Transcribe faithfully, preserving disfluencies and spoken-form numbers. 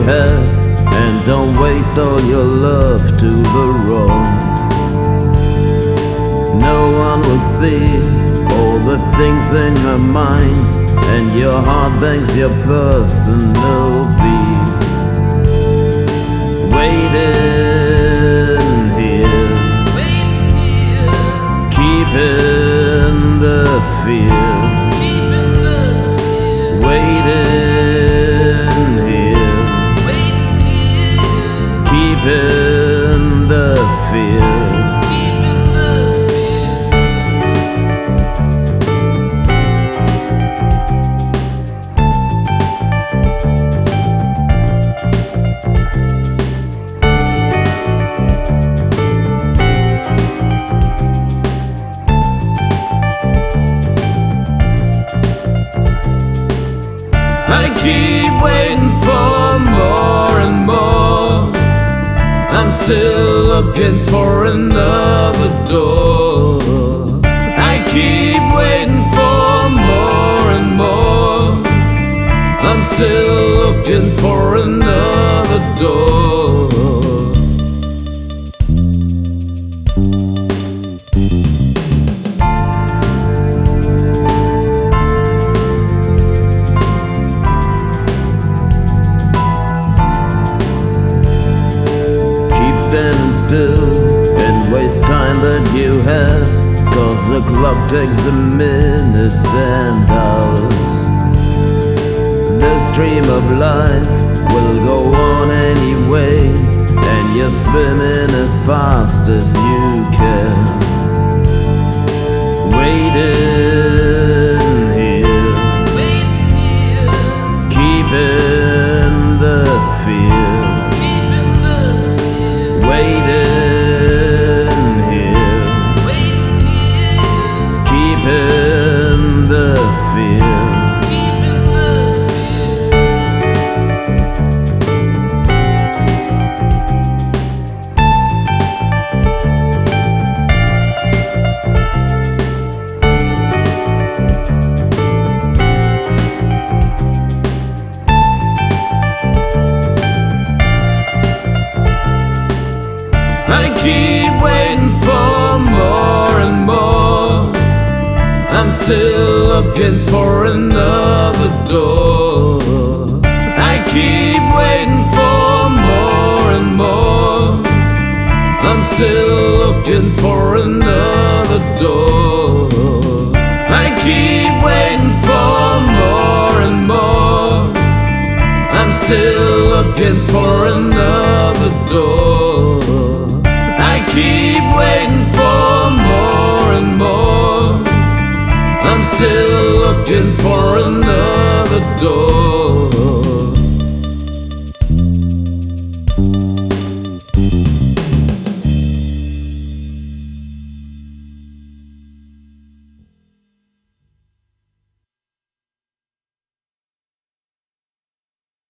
have, and don't waste all your love to the wrong. No one will see all the things in your mind, and your heart bangs your personal beat. Waiting here, keeping the fear. Waiting here, keeping the fear. I keep waiting for more and more. I'm still looking for another door. I keep waiting for more and more. I'm still looking for another door. Standing still and waste time that you have, 'cause the clock takes the minutes and hours. The stream of life will go on anyway, and you're swimming as fast as you can. Waiting here, keeping the fear. Waiting here, keeping the fear. I keep waiting for more and more. I'm still looking for another door. I keep waiting for more and more. I'm still looking for another door. I keep waiting for more and more. I'm still looking for another door. I keep waiting for more and more. I'm still looking for another door.